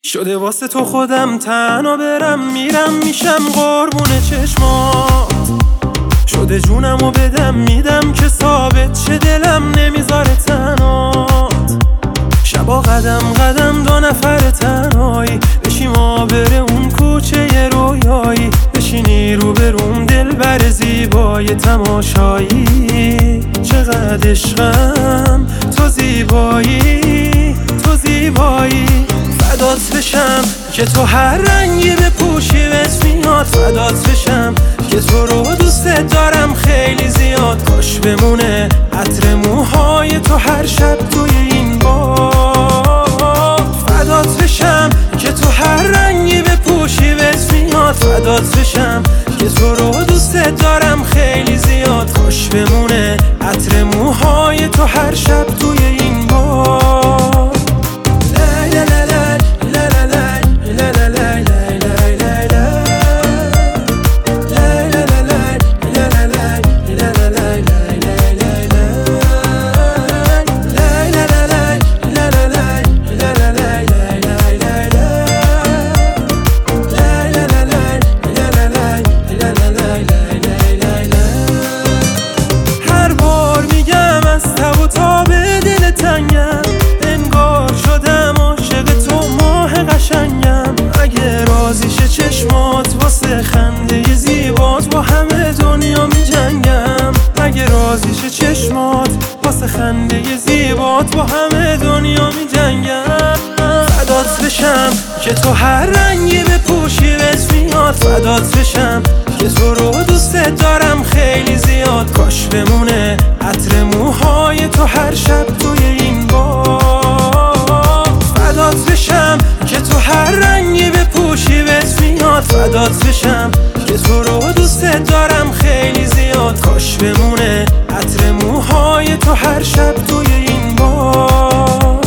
شده واسه تو خودم تنها برم میرم میشم قربون چشمات. شده جونمو بدم میدم که ثابت شه دلم نمیذاره تنهات. شبا قدم قدم دو نفر تنهایی بشیم آبر اون کوچه رویایی. بشینی رو بروم دل بر زیبای تماشایی. چقدر عشقم تو زیبایی تو زیبایی. فدات بشم که تو هر رنگی بپوشی بهت میاد. فدات بشم که تو رو دوست دارم خیلی زیاد. کاش بمونه عطر موهای تو هر شب توی این باد. فدات بشم که تو هر رنگی بپوشی بهت میاد. فدات بشم که تو رو دوست دارم خیلی زیاد. کاش بمونه عطر موهای تو هر شب توی این باد. چشمات واسه خنده زیبات با همه دنیا می جنگم. اگه راضیشه چشمات واسه خنده زیبات با همه دنیا می جنگم. فدات بشم که تو هر رنگی بپوشی بهت میاد. فدات بشم که تو رو دوست دارم خیلی زیاد. کاش بمونه عطر موهای تو هر شب توی این باد. فدات بشم که تو هر رنگی بپوشی بهت میاد. فدات بشم که تو رو دوست دارم خیلی زیاد. کاش بمونه عطر موهای تو هر شب توی این باد.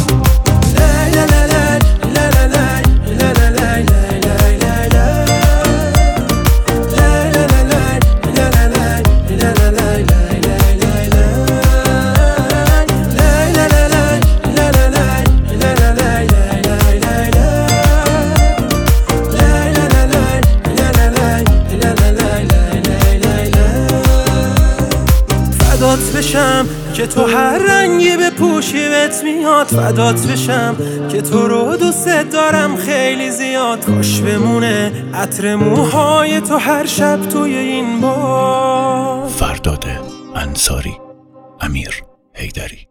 فدات بشم که تو هر رنگی بپوشی بهت میاد. فدات بشم که تو رو دوست دارم خیلی زیاد. کاش بمونه عطر موهای تو هر شب توی این باد. فرداد انصاری، امیر حیدری.